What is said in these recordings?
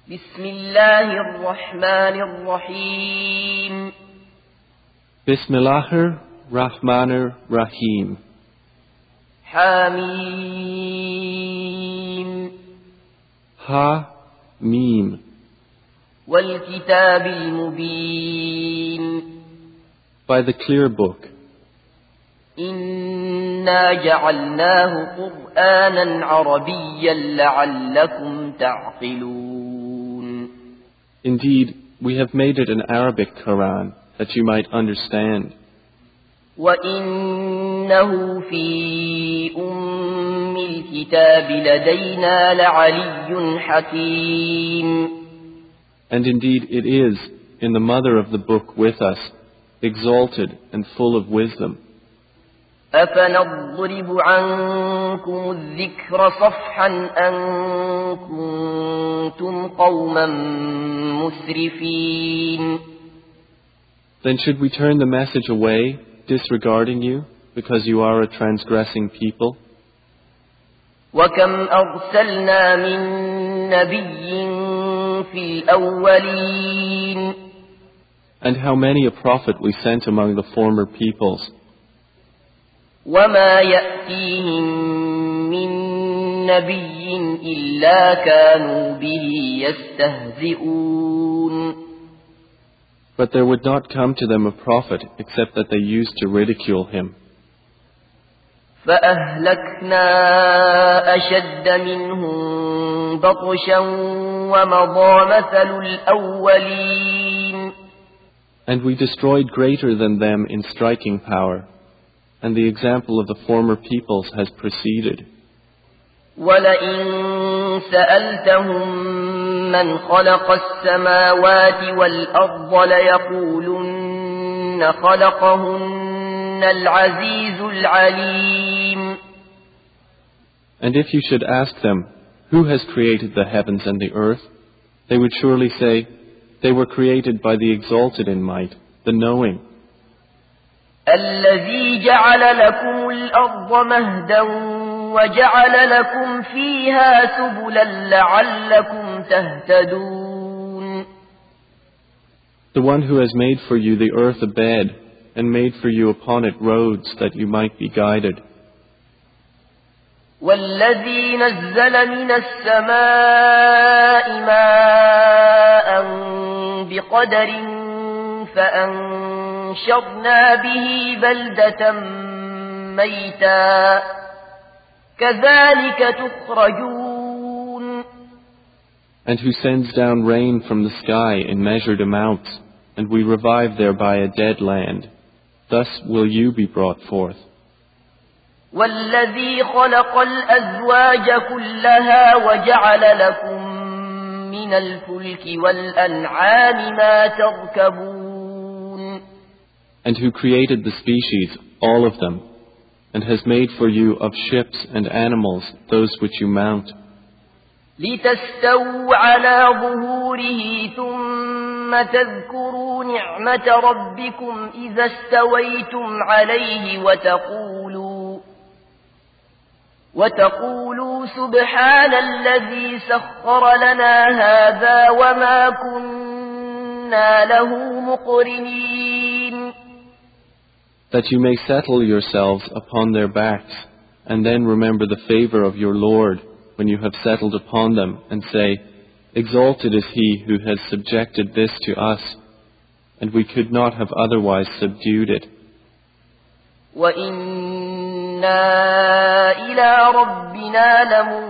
بسم الله الرحمن الرحيم Bismillahir Rahmanir Rahim. حميم Ha Mim. والكتاب المبين By the clear book. إنا جعلناه قرآنا عربيا لعلكم تعقلون Indeed, we have made it an Arabic Quran that you might understand. وإنه في أم الكتاب لدينا لعلي حكيم And indeed it is in the mother of the book with us, exalted and full of wisdom. أفنضرب عنكم الذكر صفحا أن كنتم قوما مسرفين Then should we turn the message away, disregarding you, because you are a transgressing people? وكم أرسلنا من نبي في الأولين And how many a prophet we sent among the former peoples, وما يأتيهم من نبي إلا كانوا به يستهزئون but there would not come to them a prophet except that they used to ridicule him. فأهلكنا أشد منهم بطشا ومضى مثل الأولين And we destroyed greater than them in striking power, and the example of the former peoples has preceded. ولئن سألتهم من خلق السماوات والأرض ليقولن خلقهن العزيز العليم And if you should ask them, who has created the heavens and the earth, they would surely say, they were created by the exalted in might, the knowing. الذي جعل لكم الأرض مهدا وجعل لكم فيها سبلا لعلكم تهتدون The one who has made for you the earth a bed, and made for you upon it roads that you might be guided. والذي نزل من السماء ماء بقدر فأنشرنا به بلدة ميتا كذلك تخرجون And who sends down rain from the sky in measured amounts, and we revive thereby a dead land. Thus will you be brought forth. والذي خلق الأزواج كلها وجعل لكم من الفلك والأنعام ما تركبون And who created the species, all of them, and has made for you of ships and animals those which you mount, لتستووا على ظهوره ثم تذكروا نعمة ربكم إذا استويتم عليه وتقولوا سبحان الذي سخر لنا هذا وما كنا له مقرنين that you may settle yourselves upon their backs, and then remember the favor of your Lord when you have settled upon them, and say, exalted is he who has subjected this to us, and we could not have otherwise subdued it. وَإِنَّا إِلَى رَبِّنَا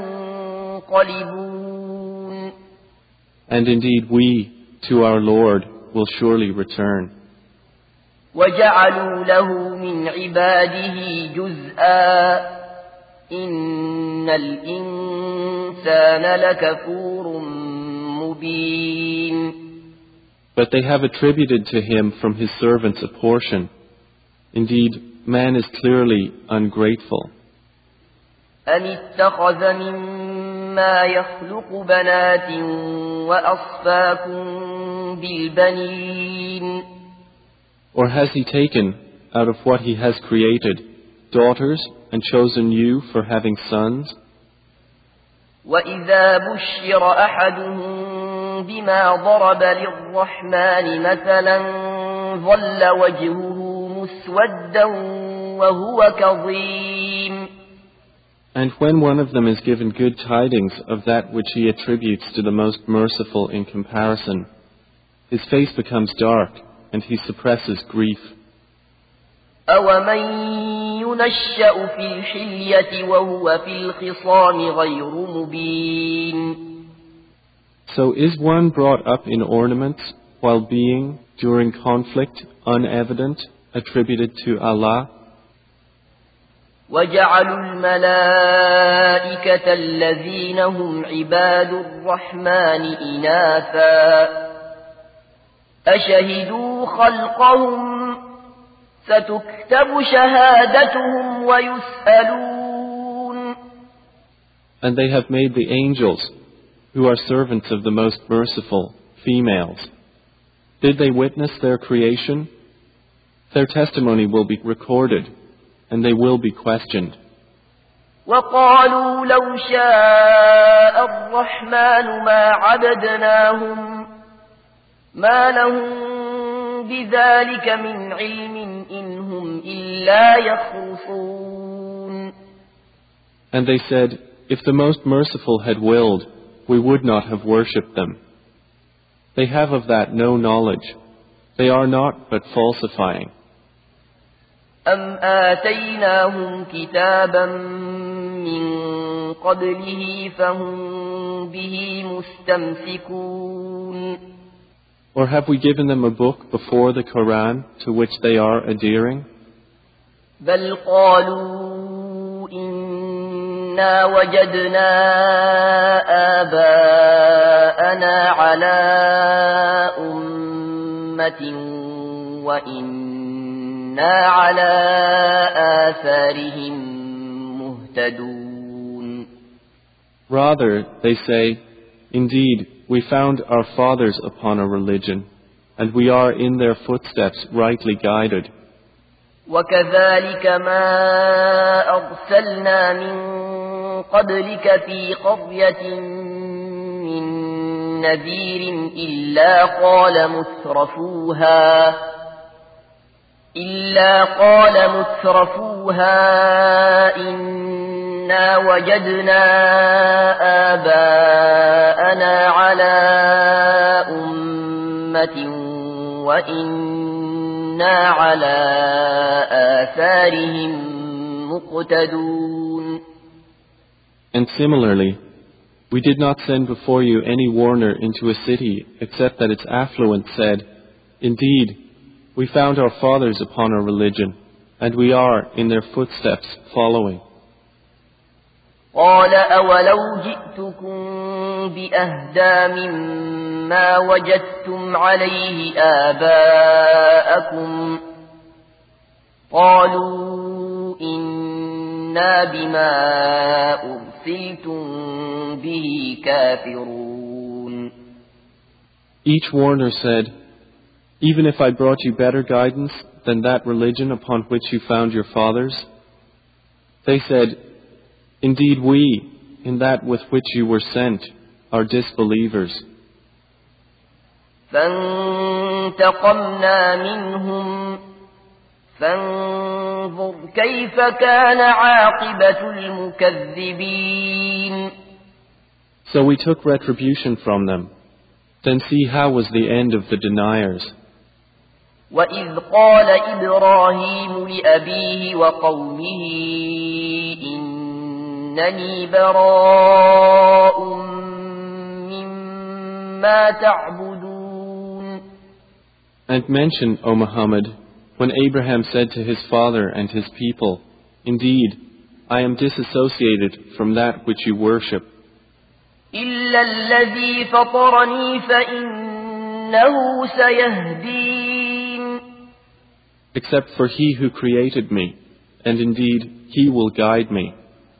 لَمُنْقَلِبُونَ And indeed we, to our Lord, will surely return. وَجَعَلُوا لَهُ مِنْ عِبَادِهِ جُزْءًا إِنَّ الْإِنسَانَ لَكَفُورٌ مُبِينٌ But they have attributed to him from his servants a portion. Indeed, man is clearly ungrateful. أَمِ اتَّخَذَ مِمَّا يَخْلُقُ بَنَاتٍ وَأَصْفَاكُم بِالْبَنِينَ Or has he taken, out of what he has created, daughters and chosen you for having sons? وَإِذَا بُشِّرَ أَحَدُهُم بما ضرب للرحمن مثلا ظل وجهه مسودا وهو كظيم. And when one of them is given good tidings of that which he attributes to the most merciful in comparison, his face becomes dark and he suppresses grief. أَوَمَن يُنَشَّأُ فِي الْحِلْيَةِ وَهُوَ فِي الْخِصَامِ غَيْرُ مُبِينٍ. So is one brought up in ornaments while being, during conflict, unevident, attributed to Allah? وَجَعَلُوا الْمَلَائِكَةَ الَّذِينَ هُمْ عِبَادُ الرَّحْمَنِ إِنَاثًا أَشَهِدُوا خَلْقَهُمْ سَتُكْتَبُ شَهَادَتُهُمْ وَيُسْأَلُونَ. And they have made the angels, who are servants of the Most Merciful, females. Did they witness their creation? Their testimony will be recorded, and they will be questioned. وَقَالُوا لَوْ شَاءَ الرَّحْمَنُ مَا عَبَدْنَاهُمْ مَا لَهُم بِذَلِكَ مِنْ عِلْمٍ إِنْ هُمْ إِلَّا يَخْرُصُونَ. And they said, if the Most Merciful had willed, we would not have worshipped them. They have of that no knowledge. They are not but falsifying. أَمْ آتَيْنَاهُمْ كِتَابًا مِّن قَبْلِهِ فَهُمْ بِهِ مُسْتَمْسِكُونَ. Or have we given them a book before the Quran to which they are adhering? بَلْ قَالُوا إِنَّا وَجَدْنَا آبَاءَنَا عَلَى أُمَّةٍ وَإِنَّا عَلَى آثَارِهِمْ مُهْتَدُونَ. Rather, they say, indeed, we found our fathers upon a religion, and we are in their footsteps rightly guided. وَكَذَلِكَ مَا أَرْسَلْنَا مِن قَبْلِكَ فِي قَرْيَةٍ مِّن نَّذِيرٍ إِلَّا قَالَ مُتْرَفُوهَا إِنَّا وَجَدْنَا آبَاءَنَا عَلَى أُمَّةٍ وَإِنَّا عَلَى آثَارِهِمْ مُقْتَدُونَ. And similarly, we did not send before you any warner into a city except that its affluent said, indeed, we found our fathers upon a religion, and we are in their footsteps following. قَالَ أَوَلَوْ جِئْتُكُمْ بِأَهْدَىٰ مِمَّا وَجَدتُّمْ عَلَيْهِ آبَاءَكُمْ قَالُوا إِنَّا بِمَا أُرْسِلْتُمْ بِهِ كَافِرُونَ. Each warner said, even if I brought you better guidance than that religion upon which you found your fathers? They said, indeed we, in that with which you were sent, are disbelievers. فانتقمنا منهم فانظر كيف كان عاقبة المكذبين. So we took retribution from them. Then see how was the end of the deniers. وَإِذْ قَالَ إِبْرَاهِيمُ لِأَبِيهِ وَقَوْمِهِ إِنَّنِي بَرَاءٌ مِّمَّا تَعْبُدُونَ. And mention, O Muhammad, when Abraham said to his father and his people, indeed, I am disassociated from that which you worship. إِلَّا الَّذِي فَطَرَنِي فَإِنَّهُ سَيَهْدِينِ. Except for He who created me, and indeed He will guide me.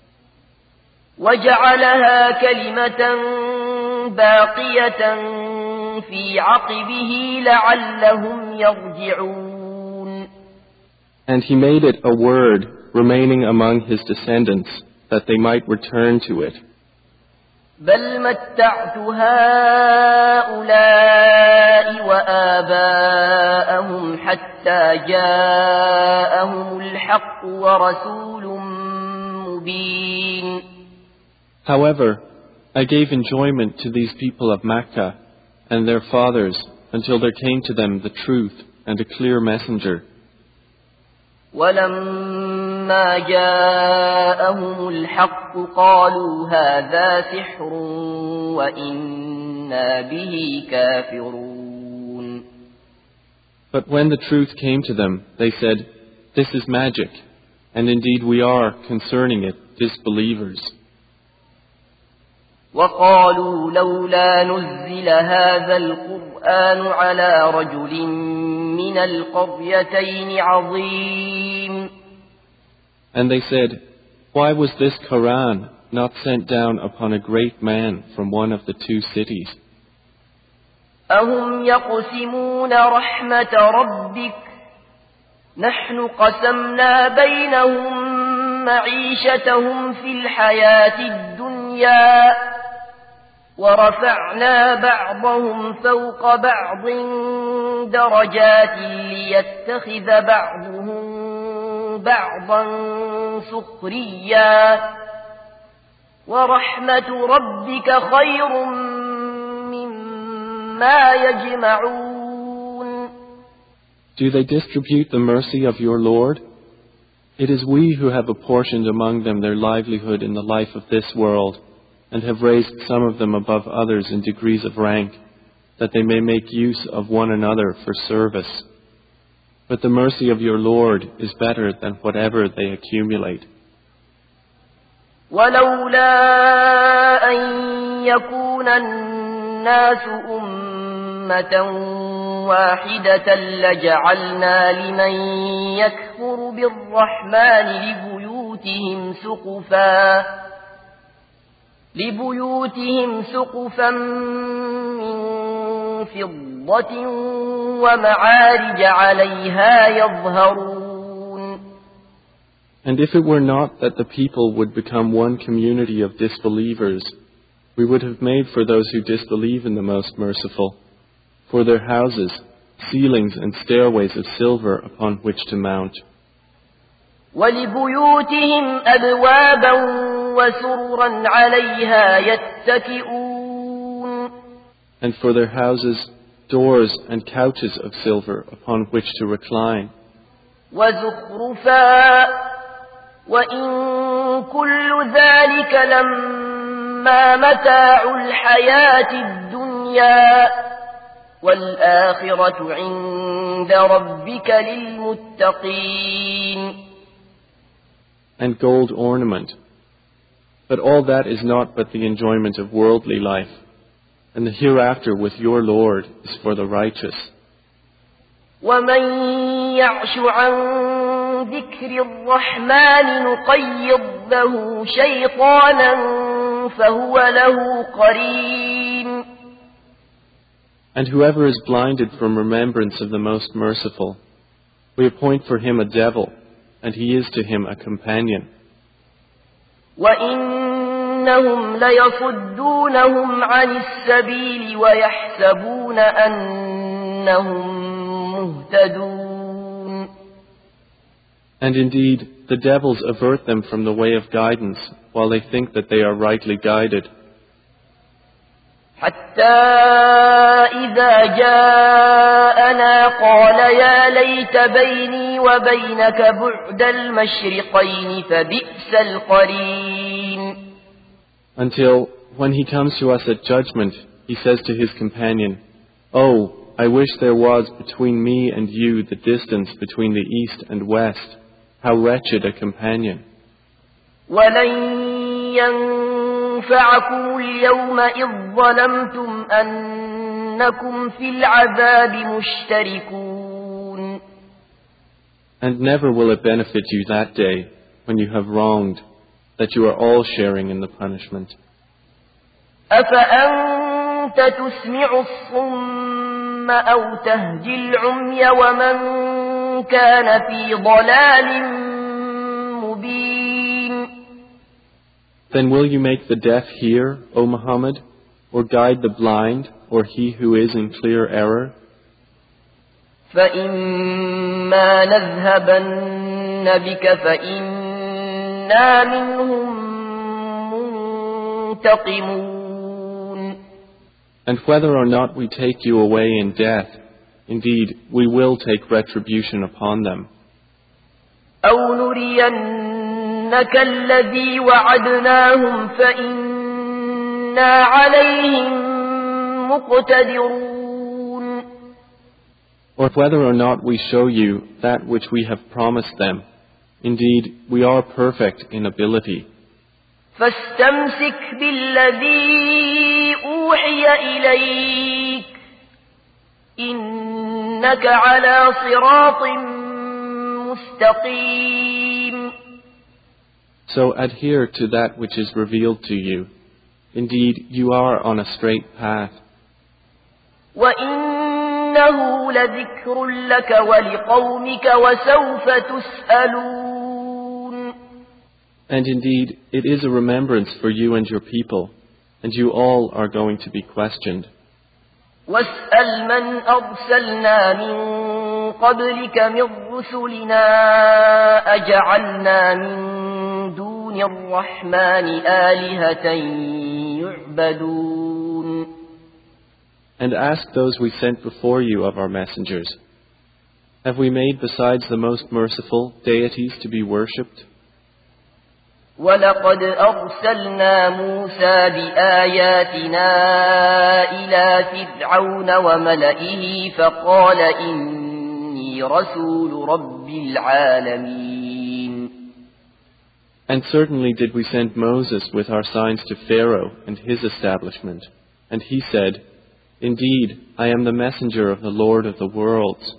وَجَعَلَهَا كَلِمَةً بَاقِيَةً فِي عَقِبِهِ لَعَلَّهُمْ يَرْجِعُونَ. And He made it a word remaining among His descendants, that they might return to it. بل متعت هؤلاء وآباءهم حتى جاءهم الحق ورسول مبين. However, I gave enjoyment to these people of Makkah and their fathers until there came to them the truth and a clear messenger. ولما جاءهم الحق قالوا هذا سحر وإنا به كافرون. But when the truth came to them, they said, "This is magic, and indeed we are, concerning it, disbelievers." وقالوا لولا نزل هذا القرآن على رجل من القريتين عظيم. And they said, "Why was this Quran not sent down upon a great man from one of the two cities?" أهم يقسمون رحمة ربك نحن قسمنا بينهم معيشتهم في الحياة الدنيا ورفعنا بعضهم فوق بعض درجات ليتخذ بعضهم بعضا سخريا ورحمة ربك خير مما يجمعون. Do they distribute the mercy of your Lord? It is we who have apportioned among them their livelihood in the life of this world, and have raised some of them above others in degrees of rank, that they may make use of one another for service. But the mercy of your Lord is better than whatever they accumulate. ولولا أن يكون الناس أمة واحدة لجعلنا لمن يكفر بالرحمن لبيوتهم سقفا من فضة ومعارج عليها يظهرون. And if it were not that the people would become one community of disbelievers, we would have made for those who disbelieve in the Most Merciful, for their houses, ceilings and stairways of silver upon which to mount. وَلِبُيُوتِهِمْ أَبْوَابًا وَسُرُرًا عَلَيْهَا يَتَّكِئُونَ. And for their houses, doors and couches of silver upon which to recline. وَزُخْرُفًا وَإِن كُلُّ ذَلِكَ لَمَّا مَتَاعُ الْحَيَاةِ الدُّنْيَا وَالْآخِرَةُ عِندَ رَبِّكَ لِلْمُتَّقِينَ. And gold ornament. But all that is not but the enjoyment of worldly life, and the hereafter with your Lord is for the righteous. وَمَن يَعْشُ عَن ذِكْرِ الرَّحْمَنِ نُقَيِّضْ لَهُ شَيْطَانًا فَهُوَ لَهُ قَرِينٌ. And whoever is blinded from remembrance of the Most Merciful, we appoint for him a devil, and he is to him a companion. وَإِنَّهُمْ لَيَصُدُّونَهُمْ عَنِ السَّبِيلِ وَيَحْسَبُونَ أَنَّهُمْ مُهْتَدُونَ. And indeed, the devils avert them from the way of guidance, while they think that they are rightly guided. حتى إذا جاءنا قال يا ليت بيني وبينك بعد المشرقين فبئس القرين. Until, when he comes to us at judgment, he says to his companion, "Oh, I wish there was between me and you the distance between the east and west. How wretched a companion." ينفعكم اليوم إذ ظلمتم أنكم في العذاب مشتركون. And never will it benefit you that day, when you have wronged, that you are all sharing in the punishment. أفأنت تسمع الصم أو تهدي العمي ومن كان في ضلال مبين. Then will you make the deaf hear, O Muhammad, or guide the blind, or he who is in clear error? فإما نذهبن بك فإنا منهم منتقمون. And whether or not we take you away in death, indeed, we will take retribution upon them. أو نرينك الذي وعدناهم فإنا عليهم مقتدرون. Or whether or not we show you that which we have promised them, indeed, we are perfect in ability. فاستمسك بالذي أوحي إليك إنك على صراط مستقيم. So adhere to that which is revealed to you. Indeed, you are on a straight path. وإنه لذكر لك ولقومك وسوف تسألون. And indeed, it is a remembrance for you and your people, and you all are going to be questioned. واسأل من أرسلنا من قبلك من رسلنا أجعلنا من دون الرحمن آلهة يعبدون. And ask those we sent before you of our messengers, have we made besides the most merciful deities to be worshipped? ولقد أرسلنا موسى بآياتنا إلى فرعون وملئه فقال إني رسول رب العالمين. And certainly did we send Moses with our signs to Pharaoh and his establishment, and he said, indeed, I am the messenger of the Lord of the worlds.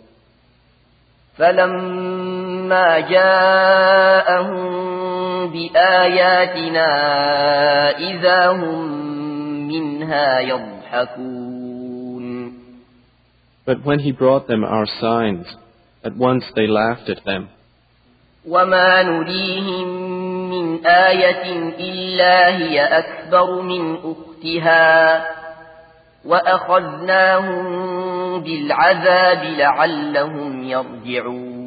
فلما جاءهم بآياتنا إذا هم منها يضحكون. But when he brought them our signs, at once they laughed at them. وما نريهم من آية إلا هي أكبر من أختها وأخذناهم بالعذاب لعلهم يرجعون.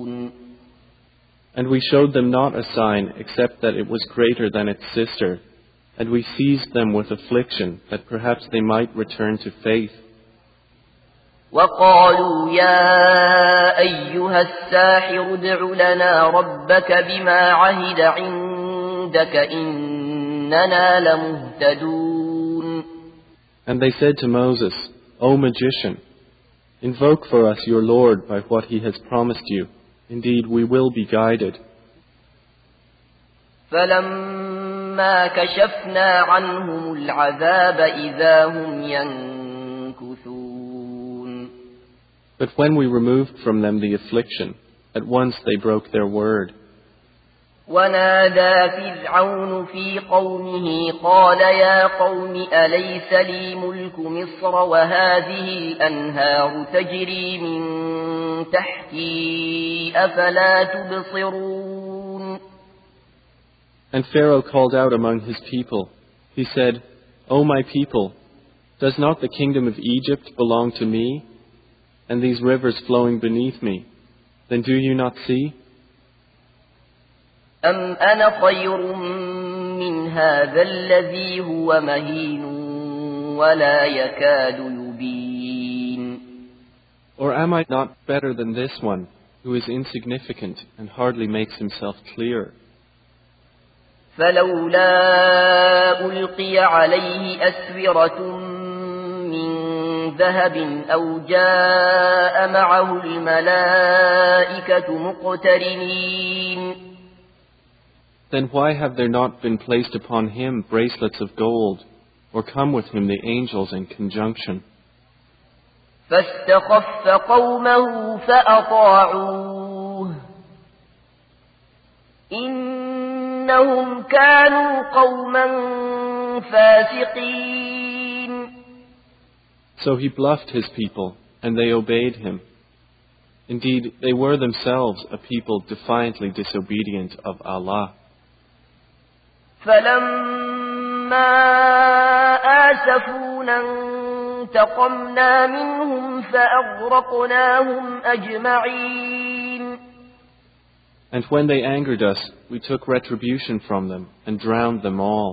And we showed them not a sign except that it was greater than its sister, and we seized them with affliction that perhaps they might return to faith. وقالوا يا أيها الساحر ادع لنا ربك بما عهد عندك إننا لمهتدون. And they said to Moses, O magician, invoke for us your Lord by what he has promised you. Indeed, we will be guided. فلما كشفنا عنهم العذاب إذا هم ينكثون. But when we removed from them the affliction, at once they broke their word. ونادى فرعون في قومه قال يا قوم أليس لي ملك مصر وهذه الأنهار تجري من تحتي أفلا تبصرون. And Pharaoh called out among his people. He said, O my people, does not the kingdom of Egypt belong to me, and these rivers flowing beneath me? Then do you not see? أم أنا خير من هذا الذي هو مهين ولا يكاد يبين. Or am I not better than this one, who is insignificant and hardly makes himself clear? فلولا ألقي عليه أسورة من ذهب أو جاء معه الملائكة مقترنين. Then why have there not been placed upon him bracelets of gold, or come with him the angels in conjunction? فاستخف قومه فأطاعوه إنهم كانوا قوما فاسقين. So he bluffed his people, and they obeyed him. Indeed, they were themselves a people defiantly disobedient of Allah. فلما آسفونا انتقمنا منهم فأغرقناهم أجمعين. And when they angered us, we took retribution from them and drowned them all.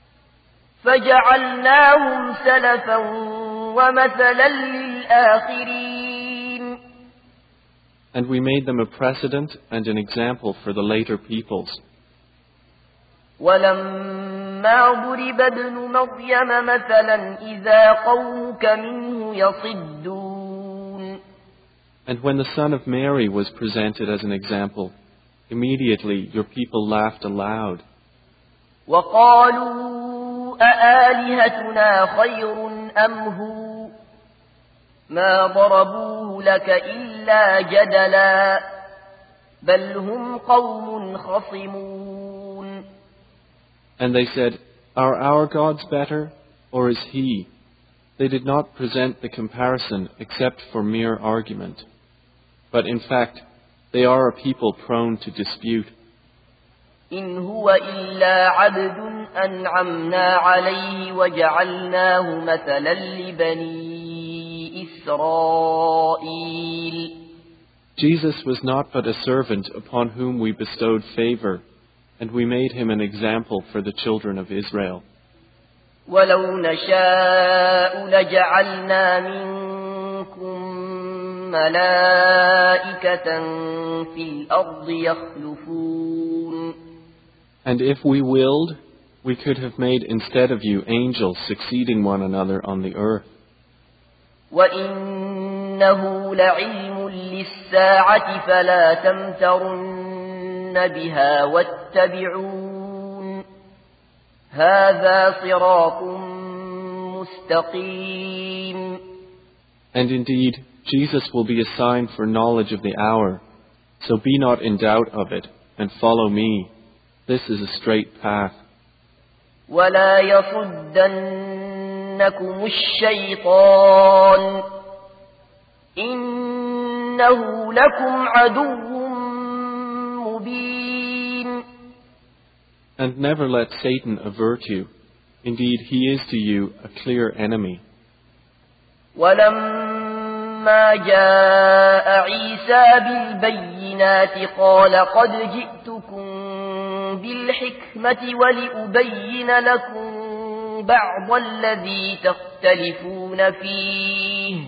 فجعلناهم سلفا ومثلا للآخرين. And we made them a precedent and an example for the later peoples. ولما ضرب ابن مريم مثلا إذا قومك منه يصدون. And when the son of Mary was presented as an example, immediately your people laughed aloud. وقالوا أآلهتنا خير أم هو ما ضربوه لك إلا جدلا بل هم قوم خصمون. And they said, "Are our gods better, or is he?" They did not present the comparison except for mere argument. But in fact, they are a people prone to dispute. إن هو إلا عبد أنعمنا عليه وجعلناه مثلا لبني إسرائيل. Jesus was not but a servant upon whom we bestowed favor, and we made him an example for the children of Israel. ولو نشاء لجعلنا منكم ملائكة في الأرض يخلفون. And if we willed, we could have made instead of you angels succeeding one another on the earth. وإنه لعلم للساعة فلا تمترن بها واتبعون هذا صراط مستقيم. And indeed, Jesus will be a sign for knowledge of the hour, so be not in doubt of it, and follow me. This is a straight path. ولا يصدنكم الشيطان إنه لكم عدو مبين. And never let Satan avert you. Indeed, he is to you a clear enemy. ولما جاء عيسى بالبينات قال قد جئتكم بالحكمة ولأبين لكم بعض الذي تختلفون فيه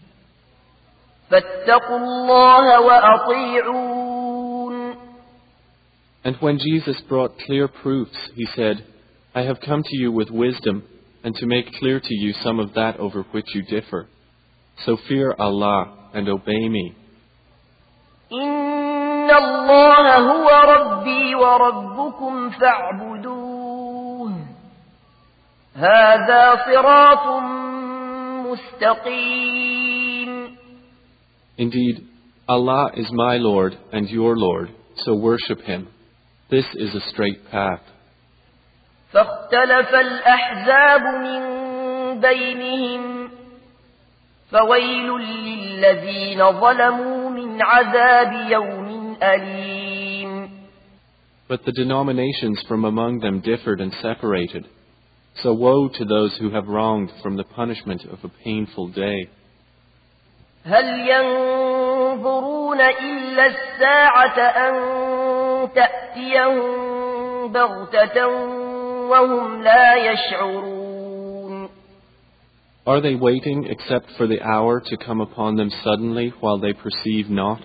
فاتقوا الله وأطيعون. And when Jesus brought clear proofs, he said, I have come to you with wisdom and to make clear to you some of that over which you differ. So fear Allah and obey me. إن الله هو ربي وربكم فاعبدوه هذا صراط مستقيم. Indeed, Allah is my Lord and your Lord, so worship Him. This is a straight path. فاختلف الأحزاب من بينهم فويل للذين ظلموا من عذاب يوم أليم. But the denominations from among them differed and separated. So woe to those who have wronged from the punishment of a painful day. هل ينظرون إلا الساعة أن تأتيهم بغتة وهم لا يشعرون. Are they waiting except for the hour to come upon them suddenly while they perceive not?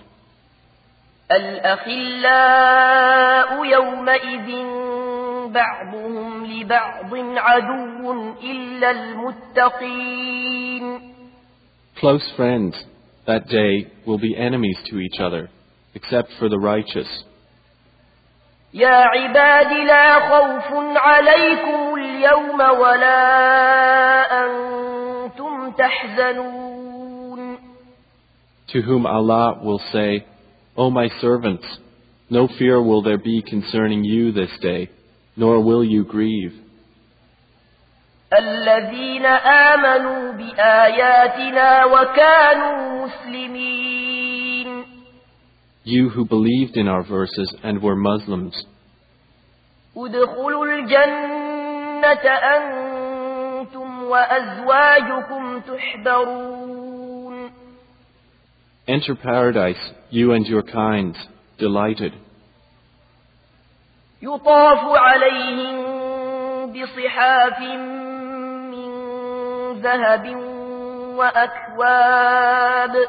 الأخلاء يومئذ بعضهم لبعض عدو إلا المتقين. Close friends that day will be enemies to each other, except for the righteous. يا عباد لا خوف عليكم اليوم ولا أنتم تحزنون. To whom Allah will say, O my servants, no fear will there be concerning you this day, nor will you grieve. الذين آمنوا بآياتنا وكانوا مسلمين. You who believed in our verses and were Muslims. ادخلوا الجنة أنتم وأزواجكم تحبرون. Enter paradise, you and your kind, delighted. يطاف عليهم بصحاف من ذهب وأكواب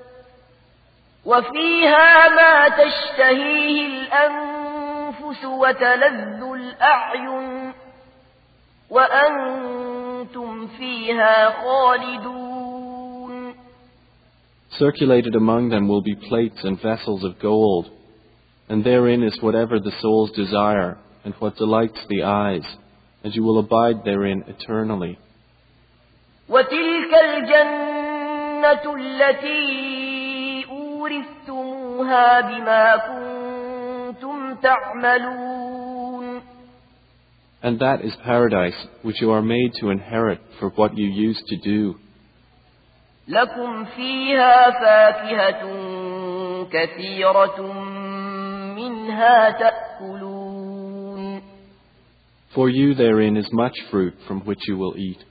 وفيها ما تشتهيه الأنفس وتلذ الأعين وأنتم فيها خالدون. Circulated among them will be plates and vessels of gold, and therein is whatever the souls desire and what delights the eyes, and you will abide therein eternally. وتلك الجنة التي أورثتموها بما كنتم تعملون. And that is paradise which you are made to inherit for what you used to do. لكم فيها فاكهة كثيرة منها تأكلون. For you therein is much fruit from which you will eat.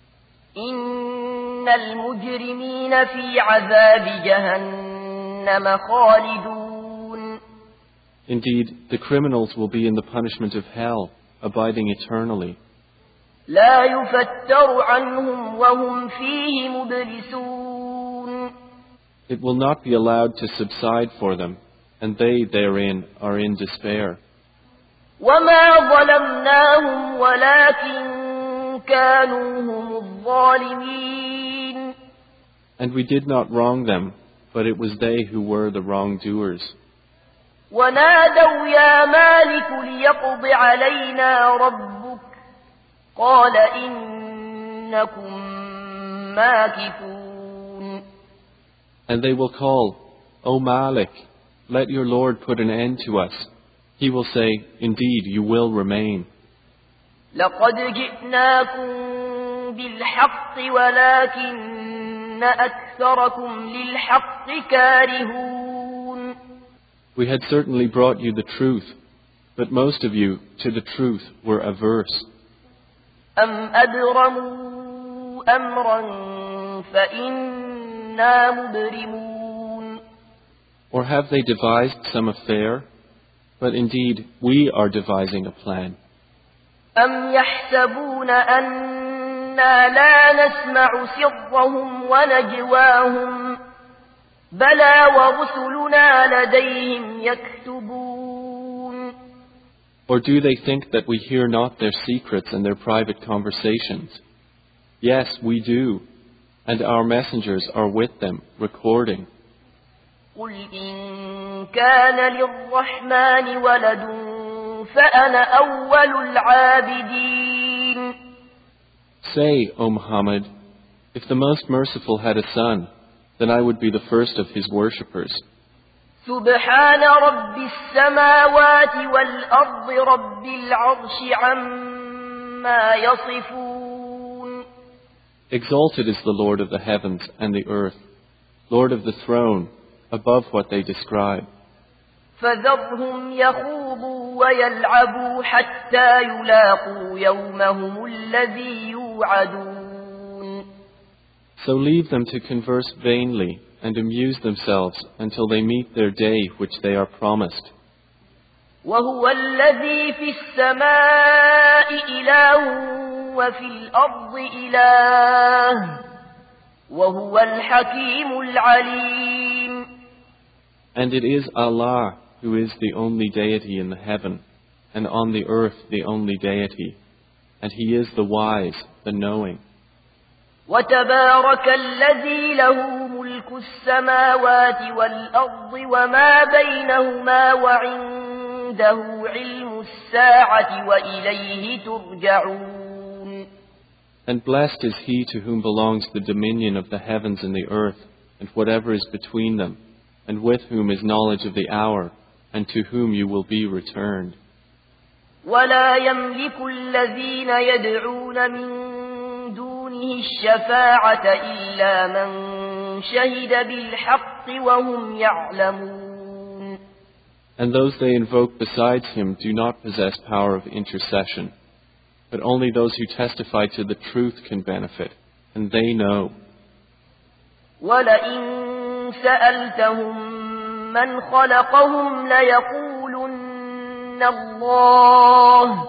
إن المجرمين في عذاب جهنم خالدون. Indeed, the criminals will be in the punishment of hell, abiding eternally. لا يفتر عنهم وهم فيه مبلسون. It will not be allowed to subside for them, and they therein are in despair. وما ظلمناهم ولكن كانوا هم الظالمين. And we did not wrong them, but it was they who were the wrongdoers. ونادوا يا مالك ليقض علينا ربك قال إنكم ماكثون. And they will call, O Malik, let your Lord put an end to us. He will say, indeed, you will remain. لقد جئناكم بالحق ولكن أكثركم للحق كارهون. We had certainly brought you the truth, but most of you to the truth were averse. أم أبرموا أمرا فإنا مبرمون. Or have they devised some affair? But indeed, we are devising a plan. أم يحسبون أنا لا نسمع سرهم ونجواهم بلى ورسلنا لديهم يكتبون. Or do they think that we hear not their secrets and their private conversations? Yes, we do, and our messengers are with them, recording. قل إن كان للرحمن ولد فأنا أول العابدين. Say, O Muhammad, if the Most Merciful had a son, then I would be the first of his worshippers. سبحان رب السماوات والأرض رب العرش عما يصفون. Exalted is the Lord of the heavens and the earth, Lord of the throne, above what they describe. فذرهم يخوضوا ويلعبوا حتى يلاقوا يومهم الذي يوعدون. So leave them to converse vainly and amuse themselves until they meet their day which they are promised. وهو الذي في السماء إله وفي الأرض إله وهو الحكيم العليم. And it is Allah who is the only deity in the heaven, and on the earth the only deity, and He is the wise, the knowing. وتبارك الذي له ملك السماوات والأرض وما بينهما وعنده علم الساعة وإليه ترجعون. And blessed is he to whom belongs the dominion of the heavens and the earth, and whatever is between them, and with whom is knowledge of the hour, and to whom you will be returned. ولا يملك الذين يدعون من دونه الشفاعة إلا من شهد بالحق وهم يعلمون. And those they invoke besides him do not possess power of intercession, but only those who testify to the truth can benefit, and they know. وَلَئِن سَأَلْتَهُم مَّنْ خَلَقَهُمْ لَيَقُولُنَّ اللَّهُ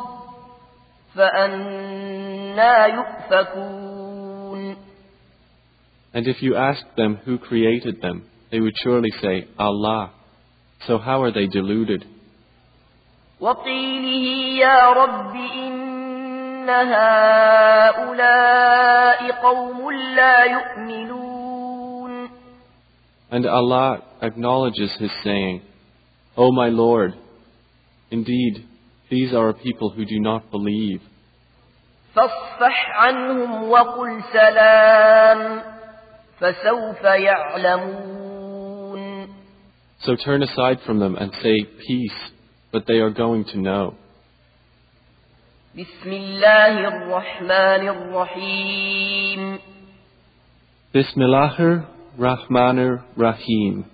فَأَنَّىٰ يُؤْفَكُونَ. And if you asked them who created them, they would surely say, Allah. So how are they deluded? وَقِيلِهِ يَا رَبِّ إِنَّ هَٰؤُلَاءِ قَوْمٌ لَّا يُؤْمِنُونَ. And Allah acknowledges His saying, O my Lord, indeed, these are a people who do not believe. فَاصْفَحْ عَنْهُمْ وَقُلْ سَلَامٌ فَسَوْفَ يَعْلَمُونَ. So turn aside from them and say, peace, but they are going to know. بسم الله الرحمن الرحيم. Bismillahir Rahmanir Rahim.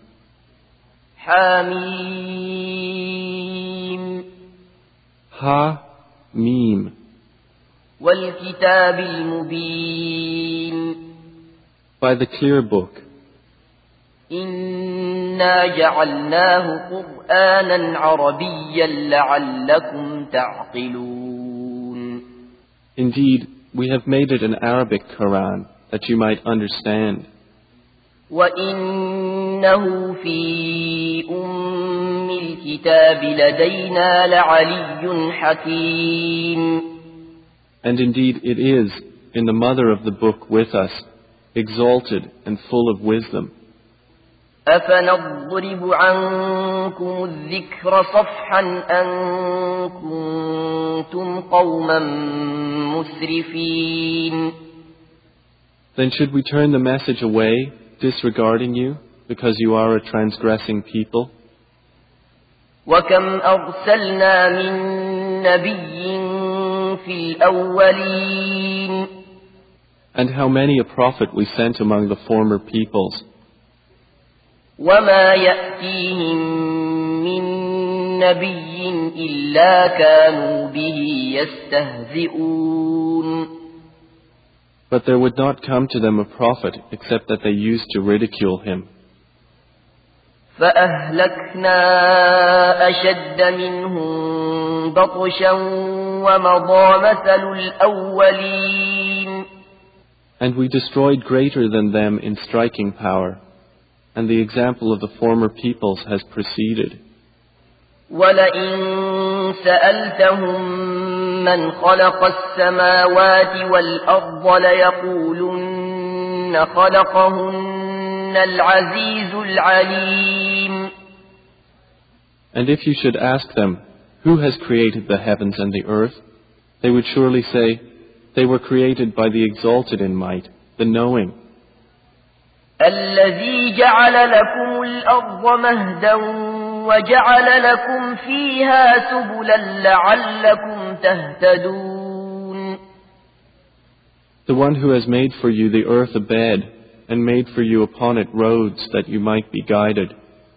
حميم. Ha Mim. والكتاب المبين. By the clear book. إنا جعلناه قرآنا عربيا لعلكم تعقلون. Indeed, we have made it an Arabic Quran that you might understand. وإنه في أم الكتاب لدينا لعلي حكيم. And indeed it is, in the mother of the book with us, exalted and full of wisdom. أفنضرب عنكم الذكر صفحا أن كنتم قوما مسرفين. Then should we turn the message away, disregarding you, because you are a transgressing people? وكم أرسلنا من نبي في الأولين. And how many a prophet we sent among the former peoples. وما يأتيهم من نبي إلا كانوا به يستهزئون. But there would not come to them a prophet except that they used to ridicule him. فأهلكنا أشد منهم بطشا ومضى مثل الأولين. And we destroyed greater than them in striking power, and the example of the former peoples has preceded. وَلَئِن سَأَلْتَهُم مَّنْ خَلَقَ السَّمَاوَاتِ وَالْأَرْضَ لَيَقُولُنَّ خَلَقَهُنَّ الْعَزِيزُ الْعَلِيمُ. And if you should ask them, who has created the heavens and the earth, they would surely say, they were created by the exalted in might, the knowing. الَّذِي جَعَلَ لَكُمُ الْأَرْضَ مَهْدًا وَجَعَلَ لَكُمْ فِيهَا سُبُلًا لَعَلَّكُمْ تَهْتَدُونَ. The one who has made for you the earth a bed, and made for you upon it roads that you might be guided.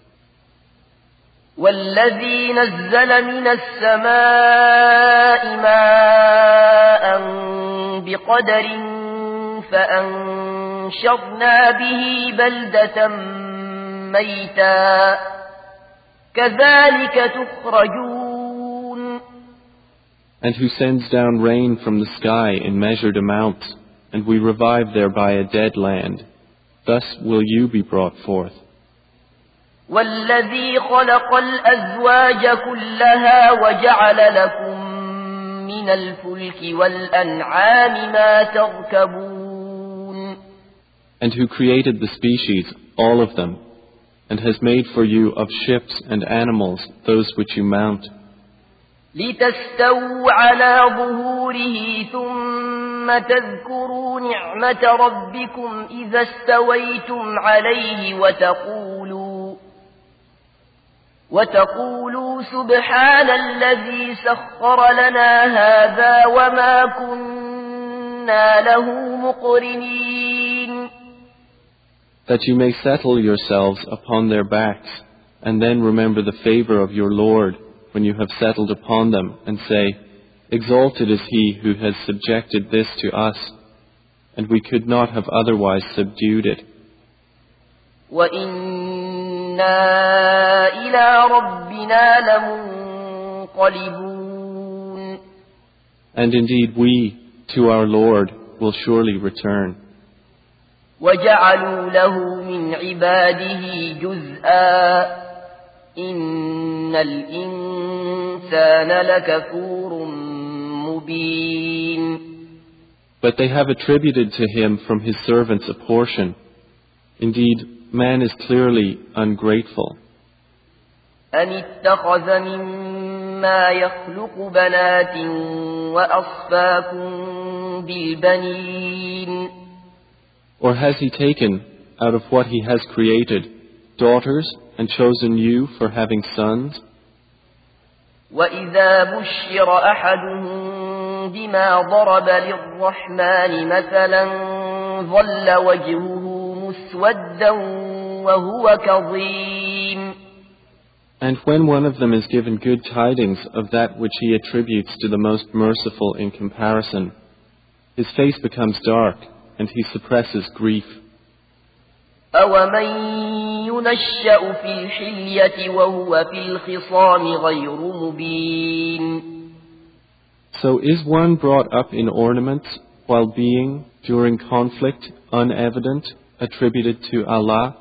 وَالَّذِي نَزَّلَ مِنَ السَّمَاءِ مَاءً بِقَدَرٍ فَأَنشَرْنَا بِهِ بَلْدَةً مَيْتًا كَذَلِكَ تُخْرَجُونَ. And who sends down rain from the sky in measured amounts, and we revive thereby a dead land. Thus will you be brought forth. وَالَّذِي خَلَقَ الْأَزْوَاجَ كُلَّهَا وَجَعَلَ لَكُم مِّنَ الْفُلْكِ وَالْأَنْعَامِ مَا تَرْكَبُونَ. And who created the species, all of them, and has made for you of ships and animals those which you mount. لِتَسْتَوُوا عَلَى ظُهُورِهِ ثُمَّ تَذْكُرُوا نِعْمَةَ رَبِّكُمْ إِذَا اسْتَوَيْتُمْ عَلَيْهِ وتقولوا سبحان الذي سخر لنا هذا وما كنا له مقرنين. That you may settle yourselves upon their backs, and then remember the favor of your Lord when you have settled upon them, and say, Exalted is He who has subjected this to us, and we could not have otherwise subdued it. وَإِنَّا إِلَى رَبِّنَا لَمُنْقَلِبُونَ. And indeed we, to our Lord, will surely return. وَجَعَلُوا لَهُ مِنْ عِبَادِهِ جُزْءًا إِنَّ الْإِنسَانَ لَكَفُورٌ مُبِينٌ. But they have attributed to him from his servants a portion. Indeed, man is clearly ungrateful. أَنِ اتَّخَذَ مِمَّا يَخْلُقُ بَنَاتٍ وَأَصْفَاكُم بِالْبَنِينَ. Or has he taken, out of what he has created, daughters, and chosen you for having sons? وَإِذَا بُشِّرَ أَحَدُهُم بِمَا ضَرَبَ لِلرَّحْمَنِ مَثَلًا ظَلَّ وَجْهُهُ مُسْوَدًّا وَهُوَ كَظِيمٌ. And when one of them is given good tidings of that which he attributes to the most merciful in comparison, his face becomes dark, and he suppresses grief. أَوَمَن يُنَشَّأُ فِي الْحِلْيَةِ وَهُوَ فِي الْخِصَامِ غَيْرُ مُبِينٍ. So is one brought up in ornaments while being, during conflict, unevident, attributed to Allah?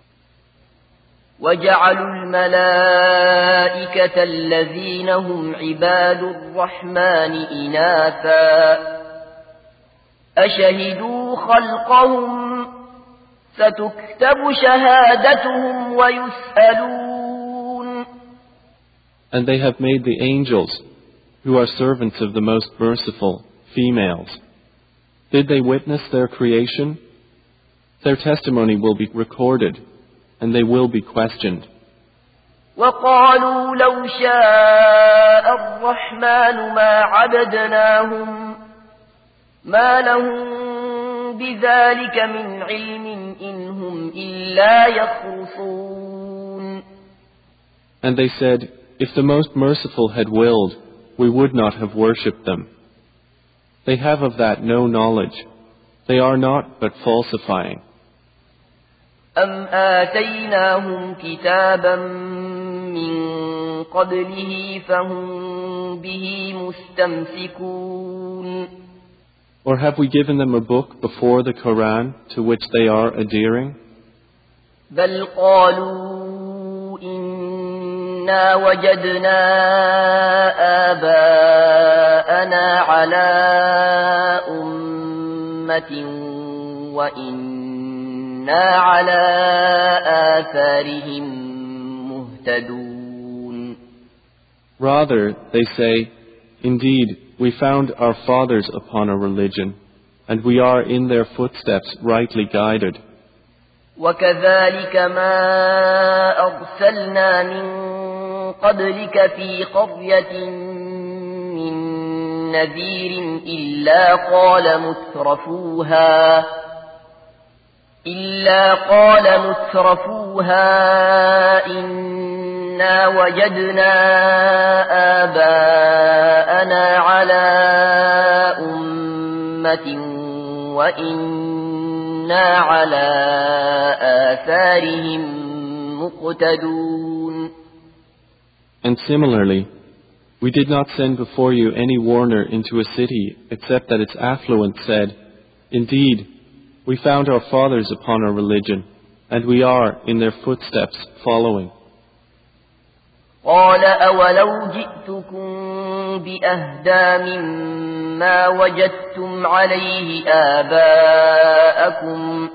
وَجَعَلُوا الْمَلَائِكَةَ الَّذِينَ هُمْ عِبَادُ الرَّحْمَنِ إِنَاثًا أَشَهِدُوا خَلْقَهُمْ سَتُكْتَبُ شَهَادَتُهُمْ وَيُسْأَلُونَ. And they have made the angels, who are servants of the Most Merciful, females. Did they witness their creation? Their testimony will be recorded, and they will be questioned. وَقَالُوا لَوْ شَاءَ الرَّحْمَنُ مَا عَبَدْنَاهُمْ مَا لَهُم بِذَلِكَ مِنْ عِلْمٍ إِنْ هُمْ إِلَّا يَخْرُصُونَ. And they said, if the Most Merciful had willed, we would not have worshipped them. They have of that no knowledge. They are not but falsifying. أَمْ آتَيْنَاهُمْ كِتَابًا مِّن قَبْلِهِ فَهُمْ بِهِ مُسْتَمْسِكُونَ. Or have we given them a book before the Quran to which they are adhering? بَلْ قَالُوا إِنَّا وَجَدْنَا آبَاءَنَا عَلَىٰ أُمَّةٍ وَإِنَّا عَلَىٰ آثَارِهِم مُهْتَدُونَ. Rather, they say, indeed, we found our fathers upon a religion, and we are in their footsteps rightly guided. وَكَذَلِكَ مَا أَرْسَلْنَا مِن قَبْلِكَ فِي قَرْيَةٍ مِّن نَّذِيرٍ إِلَّا قَالَ مُتْرَفُوهَا إِنَّا وَجَدْنَا آبَاءَنَا عَلَىٰ أُمَّةٍ وَإِنَّا عَلَىٰ آثَارِهِم مُقْتَدُونَ. And similarly, we did not send before you any warner into a city except that its affluent said, indeed, we found our fathers upon a religion, and we are in their footsteps following. قَالَ أَوَلَوْ جِئْتُكُم بِأَهْدَىٰ مِمَّا وَجَدتُّمْ عَلَيْهِ آبَاءَكُمْ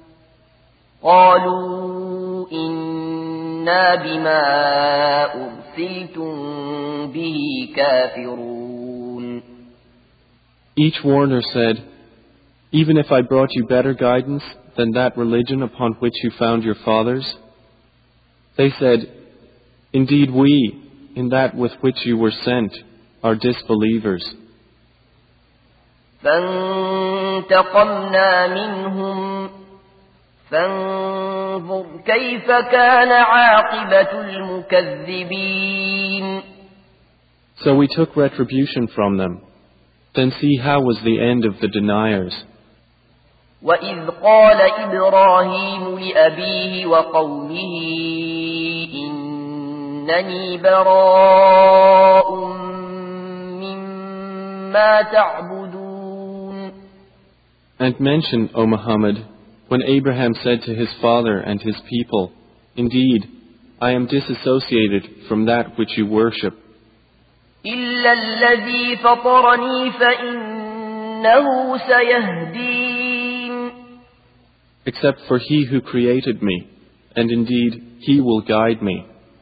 قَالُوا إِنَّا بِمَا أُرْسِلْتُم بِهِ كَافِرُونَ. Each warner said, even if I brought you better guidance than that religion upon which you found your fathers? They said, indeed we, in that with which you were sent, are disbelievers. فَانْتَقَمْنَا مِنْهُمْ فانظر كيف كان عاقبة المكذبين. So we took retribution from them. Then see how was the end of the deniers. وإذ قال إبراهيم لأبيه وقومه إنني براء مما تعبدون. And mention, O Muhammad, when Abraham said to his father and his people, Indeed, I am disassociated from that which you worship. إلا الذي فطرني فإنه سيهدين. Except for he who created me, and indeed he will guide me.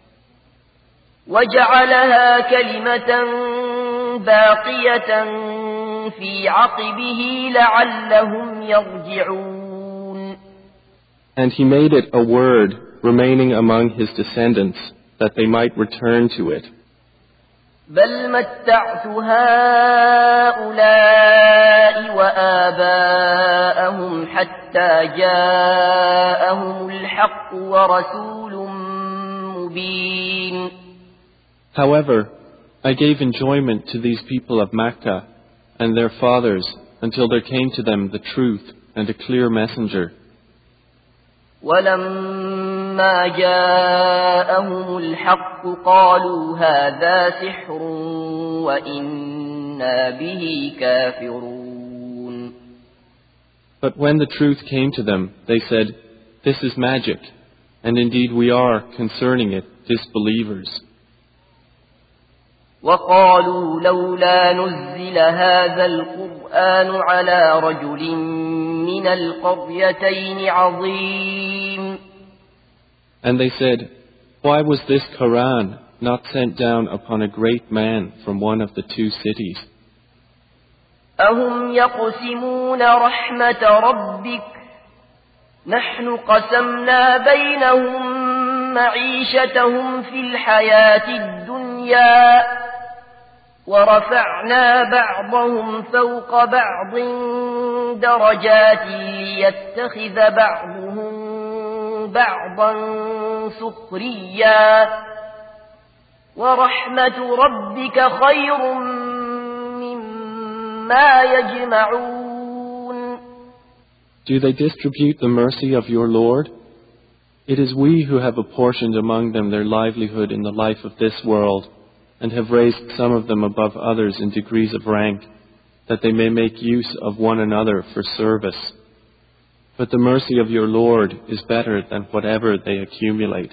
وجعلها كلمة باقية في عقبه لعلهم يرجعون. And he made it a word remaining among his descendants, that they might return to it. بل متعت هؤلاء وآباءهم حتى جاءهم الحق ورسول مبين. However, I gave enjoyment to these people of Makkah and their fathers until there came to them the truth and a clear messenger. ولما جاءهم الحق قالوا هذا سحر وإنا به كافرون. But when the truth came to them, they said, This is magic, and indeed we are, concerning it, disbelievers. وقالوا لولا نزل هذا القرآن على رجل من القريتين عظيم. And they said, Why was this Quran not sent down upon a great man from one of the two cities? أهم يقسمون رحمة ربك نحن قسمنا بينهم معيشتهم في الحياة الدنيا ورفعنا بعضهم فوق بعض درجات ليتخذ بعضهم بعضا سخريا ورحمة ربك خير مما يجمعون. Do they distribute the mercy of your Lord? It is we who have apportioned among them their livelihood in the life of this world, and have raised some of them above others in degrees of rank, that they may make use of one another for service. But the mercy of your Lord is better than whatever they accumulate.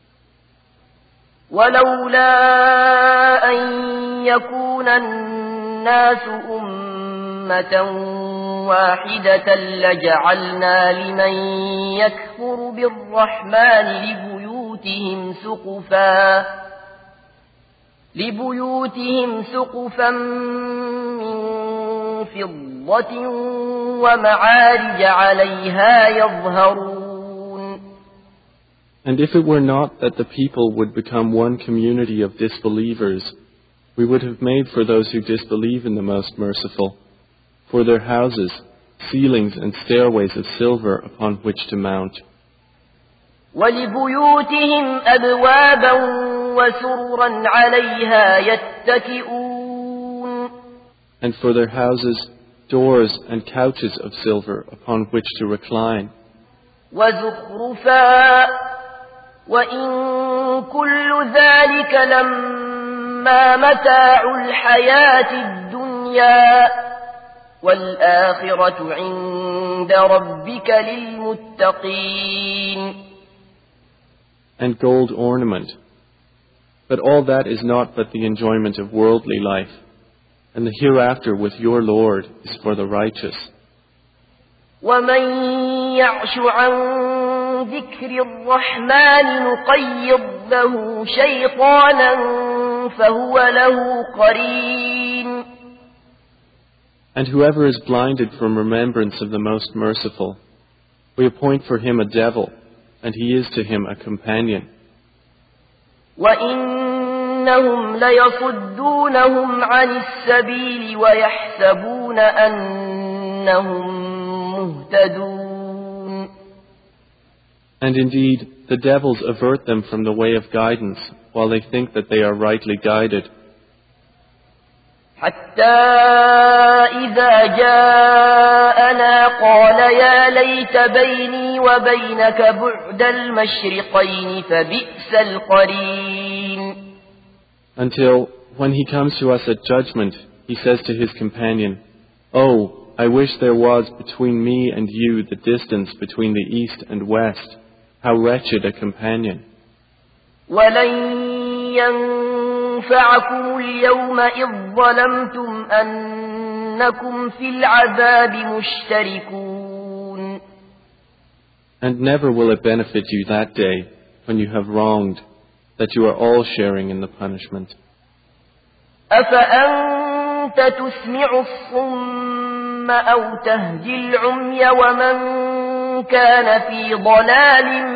ولولا أن يكون الناس أمة واحدة لجعلنا لمن يكفر بالرحمن لبيوتهم سقفا من فضة ومعارج عليها يظهرون. And if it were not that the people would become one community of disbelievers, we would have made for those who disbelieve in the Most Merciful, for their houses, ceilings and stairways of silver upon which to mount. ولبيوتهم أبوابا وسررا عليها يتكئون. And for their houses, doors and couches of silver upon which to recline. وزخرفا وإن كل ذلك لما متاع الحياة الدنيا والآخرة عند ربك للمتقين. And gold ornament. But all that is not but the enjoyment of worldly life, and the hereafter with your Lord is for the righteous. ومن يعش عن ذكر الرحمن نقيض له شيطانا فهو له قرين. And whoever is blinded from remembrance of the Most Merciful, we appoint for him a devil, and he is to him a companion. وَإِنَّهُمْ لَيَصُدُّونَهُمْ عَنِ السَّبِيلِ وَيَحْسَبُونَ أَنَّهُمْ مُهْتَدُونَ. And indeed, the devils avert them from the way of guidance, while they think that they are rightly guided. حتى إذا جاءنا قال يا ليت بيني وبينك بعد المشرقين فبئس القرين. Until, when he comes to us at judgment, he says to his companion, "Oh, I wish there was between me and you the distance between the east and west. How wretched a companion." ولن ينفعكم اليوم إذ ظلمتم أنكم في العذاب مشتركون. And never will it benefit you that day, when you have wronged, that you are all sharing in the punishment. أفأنت تسمع الصم أو تهدي العمي ومن كان في ضلال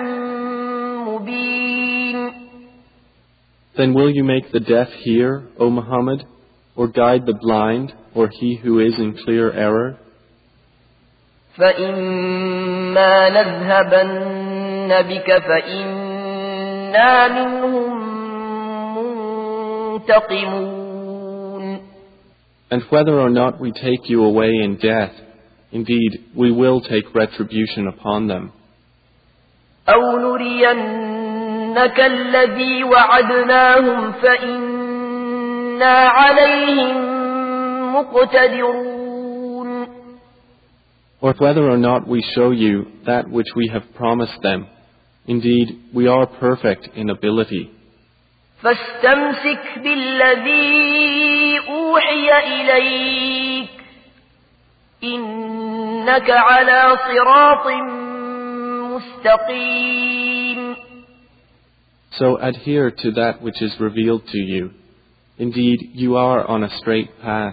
مبين. Then will you make the deaf hear, O Muhammad, or guide the blind, or he who is in clear error? فإما نذهبن بك فإنا منهم منتقمون. And whether or not we take you away in death, indeed, we will take retribution upon them. أو نرينك الذي وعدناهم فإنا عليهم مقتدرون. Or whether or not we show you that which we have promised them, indeed, we are perfect in ability. فاستمسك بالذي أوحي إليك إنك على صراط مستقيم. So adhere to that which is revealed to you. Indeed, you are on a straight path.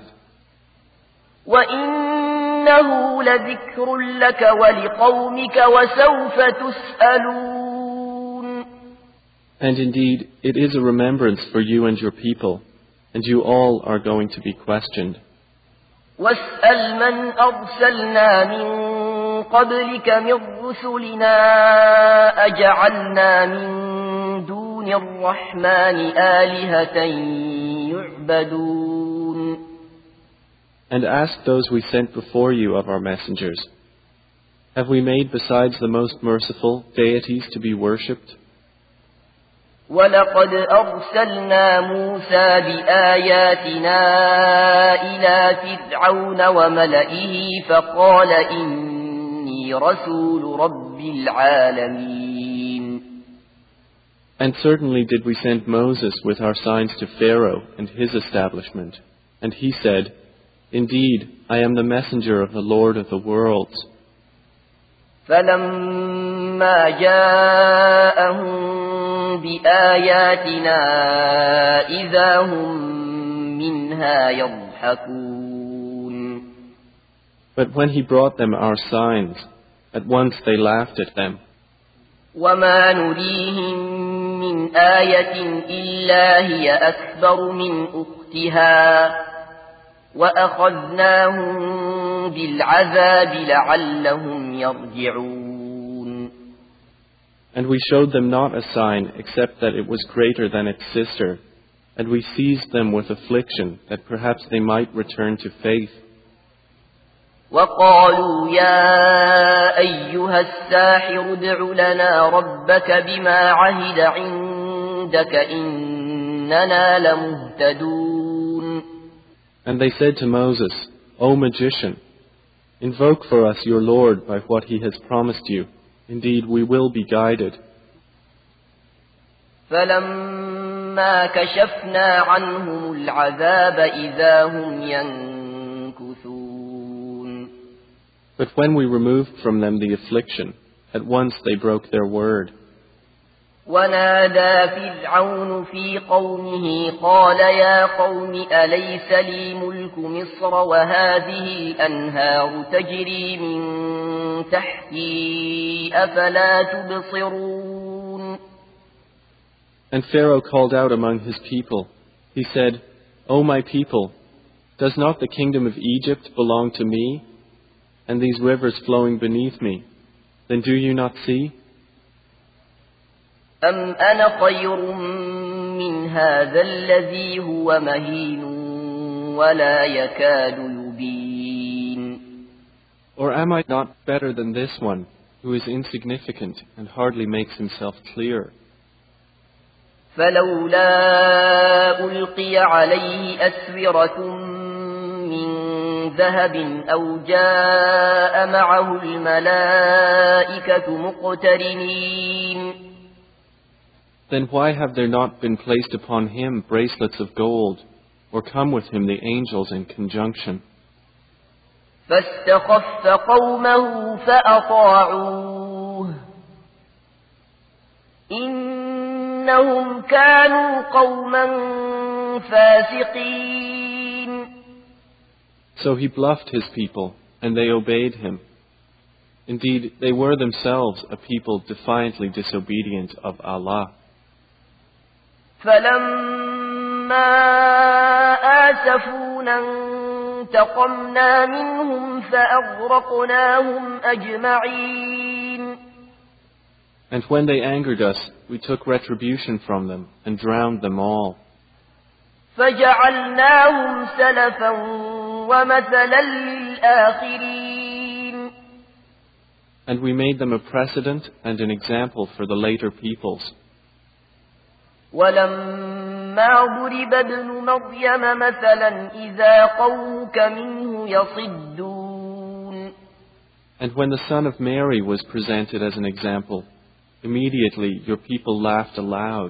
وإنه لذكر لك ولقومك وسوف تسألون. And indeed, it is a remembrance for you and your people, and you all are going to be questioned. واسأل من أرسلنا من قبلك من رسلنا أجعلنا من دون الرحمن آلهة يعبدون. And ask those we sent before you of our messengers, have we made besides the most merciful deities to be worshipped? ولقد أرسلنا موسى بآياتنا إلى فرعون وملئه فقال إني رسول رب العالمين. And certainly did we send Moses with our signs to Pharaoh and his establishment, and he said, "Indeed, I am the messenger of the Lord of the worlds." فلما جاءهم بآياتنا إذا هم منها يضحكون. But when he brought them our signs, at once they laughed at them. وما نريهم من آية إلا هي أكبر من أختها وأخذناهم بالعذاب لعلهم يرجعون. And we showed them not a sign except that it was greater than its sister, and we seized them with affliction that perhaps they might return to faith. وقالوا يا أيها الساحر ادع لنا ربك بما عهد عندك إننا لمهتدون. And they said to Moses, "O magician, invoke for us your Lord by what he has promised you. Indeed, we will be guided." فلما كشفنا عنهم العذاب إذا هم ينكثون. But when we removed from them the affliction, at once they broke their word. ونادى فرعون في قومه قال يا قوم أليس لي ملك مصر وهذه الأنهار تجري من تحتي أفلا تبصرون. And Pharaoh called out among his people. He said, "O my people, does not the kingdom of Egypt belong to me, and these rivers flowing beneath me? Then do you not see?" أم أنا خير من هذا الذي هو مهين ولا يكاد يبين. Or am I not better than this one, who is insignificant and hardly makes himself clear? فلولا ألقي عليه أسورة من ذهب أو جاء معه الملائكة مقترنين. Then why have there not been placed upon him bracelets of gold, or come with him the angels in conjunction? فاستخف قومه فأطاعوه إنهم كانوا قوما فاسقين. So he bluffed his people, and they obeyed him. Indeed, they were themselves a people defiantly disobedient of Allah. فلما آسفونا انتقمنا منهم فأغرقناهم أجمعين. And when they angered us, we took retribution from them and drowned them all. فجعلناهم سلفا ومثلا للآخرين. And we made them a precedent and an example for the later peoples. ولما ضرب ابن مريم مثلا إذا قومك منه يصدون. And when the son of Mary was presented as an example, immediately your people laughed aloud.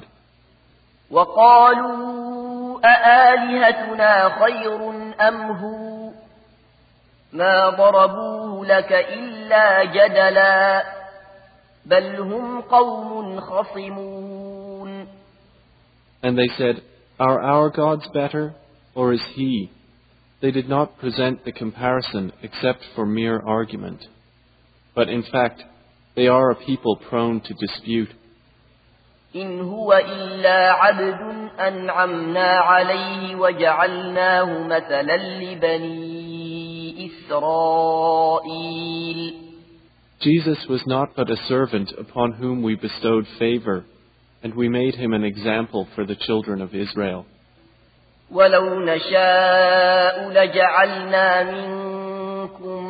وقالوا أآلهتنا خير أم هو ما ضربوه لك إلا جدلا بل هم قوم خصمون. And they said, Are our gods better, or is he? They did not present the comparison except for mere argument. But in fact, they are a people prone to dispute. إن هو إلا عبد أنعمنا عليه وجعلناه مثلا لبني إسرائيل. Jesus was not but a servant upon whom we bestowed favor, and we made him an example for the children of Israel. ولو نشاء لجعلنا منكم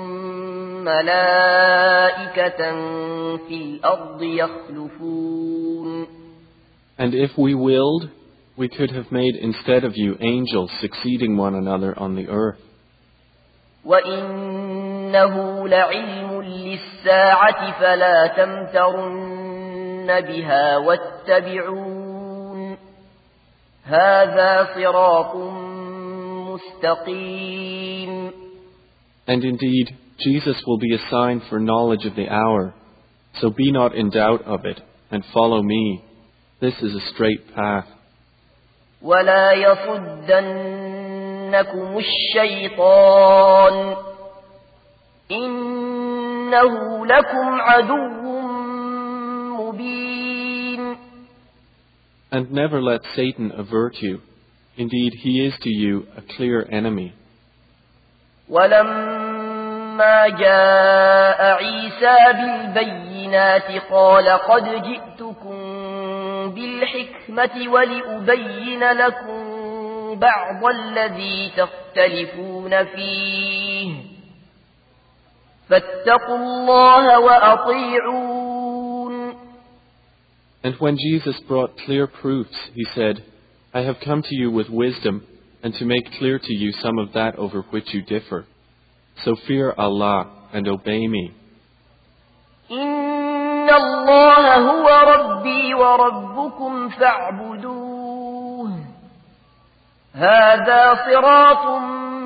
ملائكة في الأرض يخلفون. And if we willed, we could have made instead of you angels succeeding one another on the earth. وإنه لعلم للساعة فلا تمترن بها واتبعون هذا صراط مستقيم. And indeed, Jesus will be a sign for knowledge of the hour. So be not in doubt of it, and follow me. This is a straight path. ولا يصدنكم الشيطان إنه لكم عدو مبين. And never let Satan avert you. Indeed, he is to you a clear enemy. ولما جاء عيسى بالبينات قال قد جئتكم بالحكمة ولأبين لكم بعض الذي تختلفون فيه فاتقوا الله وأطيعون. And when Jesus brought clear proofs, he said, I have come to you with wisdom and to make clear to you some of that over which you differ. So fear Allah and obey me. إن الله هو ربي وربكم فاعبدوه هذا صراط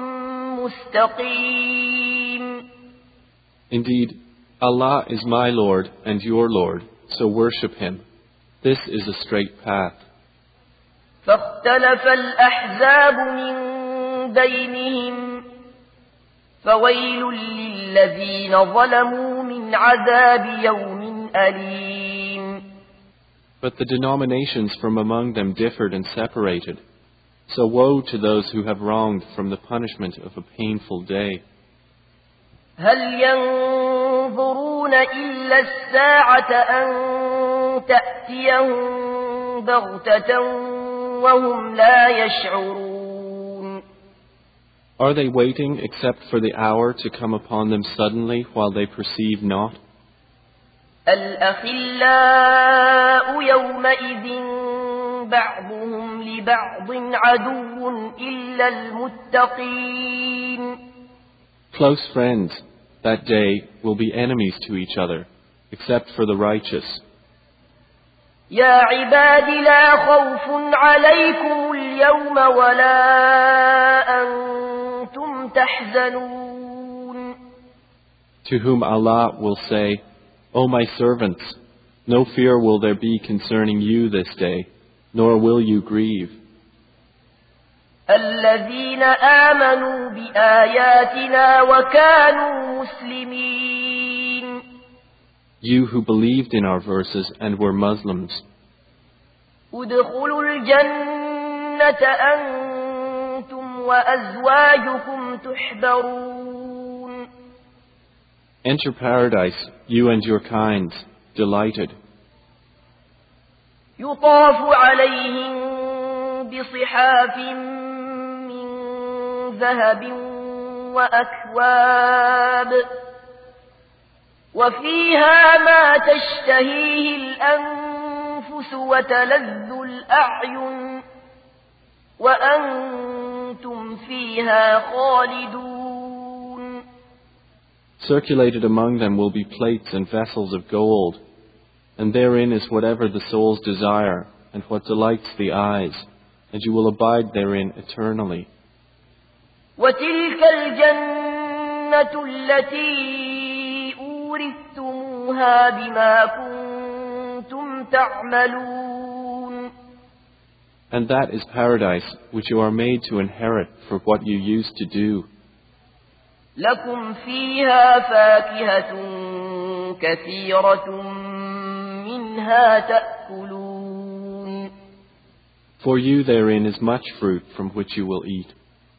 مستقيم. Indeed, Allah is my Lord and your Lord, so worship Him. This is a straight path. فاختلف الأحزاب من بينهم فويل للذين ظلموا من عذاب يوم أليم. But the denominations from among them differed and separated. So woe to those who have wronged from the punishment of a painful day. هل ينظرون إلا الساعة أن تأتيهم بغتة وهم لا يشعرون. Are they waiting except for the hour to come upon them suddenly while they perceive not? الأخلاء يومئذ بعضهم لبعض عدو إلا المتقين. Close friends that day will be enemies to each other, except for the righteous. يا عباد لا خوف عليكم اليوم ولا أنتم تحزنون. To whom Allah will say, O my servants, no fear will there be concerning you this day, nor will you grieve. الذين آمنوا بآياتنا وكانوا مسلمين. You who believed in our verses and were Muslims. ادخلوا الجنة أنتم وأزواجكم تحبرون. Enter paradise, you and your kinds, delighted. يطاف عليهم بصحاف من ذهب وأكواب وفيها ما تشتهيه الأنفس وتلذ الأعين وأنتم فيها خالدون. Circulated among them will be plates and vessels of gold, and therein is whatever the souls desire and what delights the eyes, and you will abide therein eternally. وتلك الجنة التي أورثتموها بما كنتم تعملون. And that is paradise which you are made to inherit for what you used to do. لكم فيها فاكهة كثيرة منها تأكلون. For you therein is much fruit from which you will eat.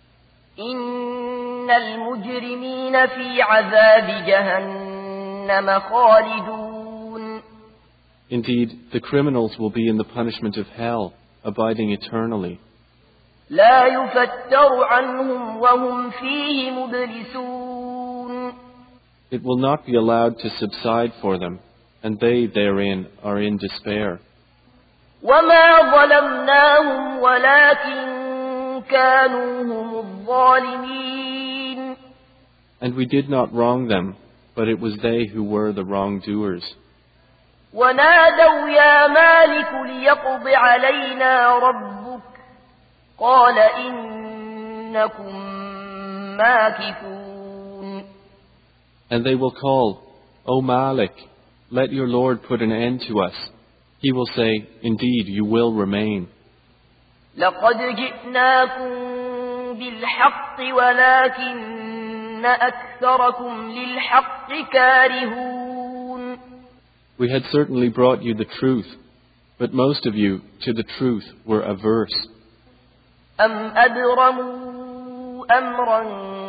إن المجرمين في عذاب جهنم خالدون. Indeed, the criminals will be in the punishment of hell, abiding eternally. لا يفتر عنهم وهم فيه مبلسون. It will not be allowed to subside for them, and they therein are in despair. وما ظلمناهم ولكن كانوا هم الظالمين. And we did not wrong them, but it was they who were the wrongdoers. ونادوا يا مالك ليقض علينا ربك قال إنكم ماكثون. And they will call, O Malik, let your Lord put an end to us. He will say, indeed, you will remain. لقد جئناكم بالحق ولكن أكثركم للحق كارهون. We had certainly brought you the truth, but most of you to the truth were averse. أم أبرموا أمرا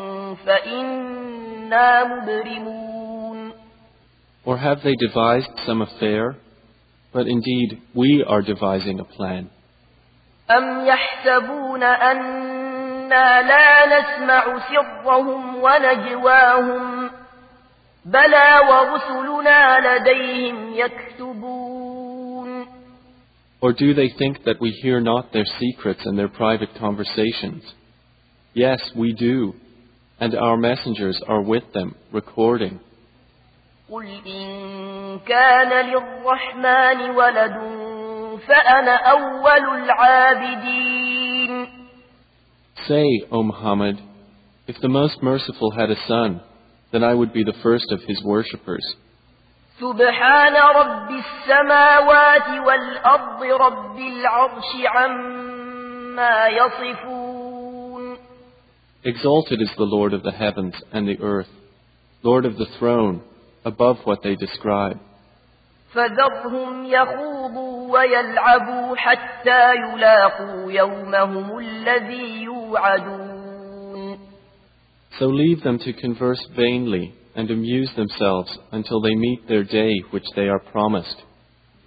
فإنا مبرمون. Or have they devised some affair? But indeed, we are devising a plan. أم يحسبون أنا لا نسمع سرهم ونجواهم بلى ورسلنا لديهم يكتبون. Or do they think that we hear not their secrets and their private conversations? Yes, we do, and our messengers are with them, recording. قل إن كان للرحمن ولد فأنا أول العابدين. Say, O Muhammad, if the Most Merciful had a son, then I would be the first of his worshippers. سبحان رب السماوات والأرض رب العرش عما يصفون. Exalted is the Lord of the heavens and the earth, Lord of the throne, above what they describe. فذرهم يخوضوا ويلعبوا حتى يلاقوا يومهم الذي يوعدون. So leave them to converse vainly and amuse themselves until they meet their day which they are promised.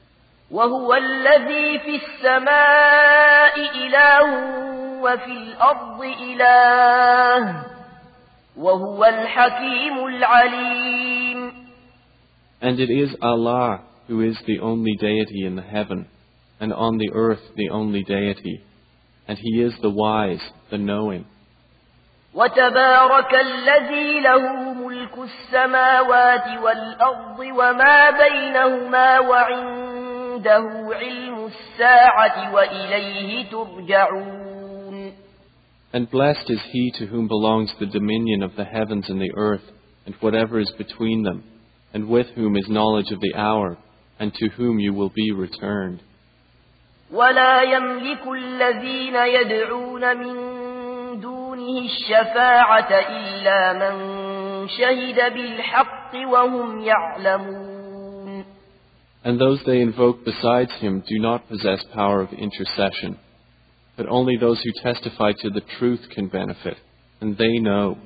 وهو الذي في السماء إله وفي الأرض إله وهو الحكيم العليم. And it is Allah who is the only deity in the heaven, and on the earth the only deity, and He is the wise, the knowing. وتبارك الذي له ملك السماوات والأرض وما بينهما وعنده علم الساعة وإليه ترجعون. And blessed is he to whom belongs the dominion of the heavens and the earth, and whatever is between them, and with whom is knowledge of the hour, and to whom you will be returned. ولا يملك الذين يدعون من دونه الشفاعة إلا من شهد بالحق وهم يعلمون. And those they invoke besides him do not possess power of intercession, but only those who testify to the truth can benefit, and they know.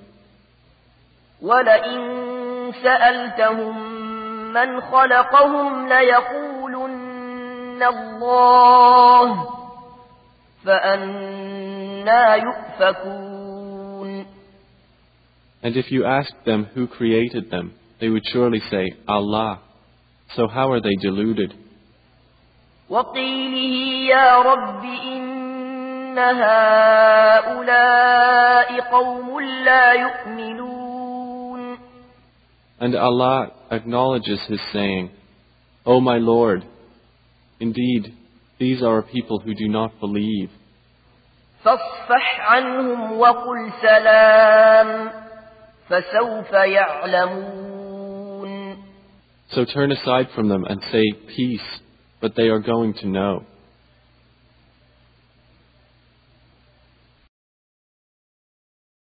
وَلَئِن سَأَلْتَهُم مَّنْ خَلَقَهُمْ لَيَقُولُنَّ اللَّهُ فَأَنَّىٰ يُؤْفَكُونَ. And if you asked them who created them, they would surely say, Allah. So how are they deluded? وَقِيلِهِ يَا رَبِّ إِنَّ هَٰؤُلَاءِ قَوْمٌ لَّا يُؤْمِنُونَ. And Allah acknowledges His saying, O my Lord, indeed, these are a people who do not believe. فَاصْفَحْ عَنْهُمْ وَقُلْ سَلَامٌ فَسَوْفَ يَعْلَمُونَ. So turn aside from them and say peace, but they are going to know.